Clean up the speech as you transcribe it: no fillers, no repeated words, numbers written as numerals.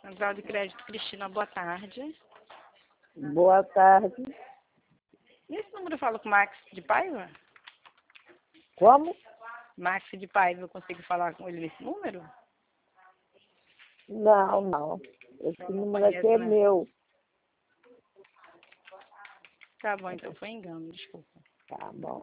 Central de Crédito Cristina, boa tarde. Boa tarde. Nesse número eu falo com o Max de Paiva? Como? Max de Paiva, eu consigo falar com ele nesse número? Não. Esse Não número aqui conheço, é né? meu. Tá bom, então foi engano, desculpa. Tá bom.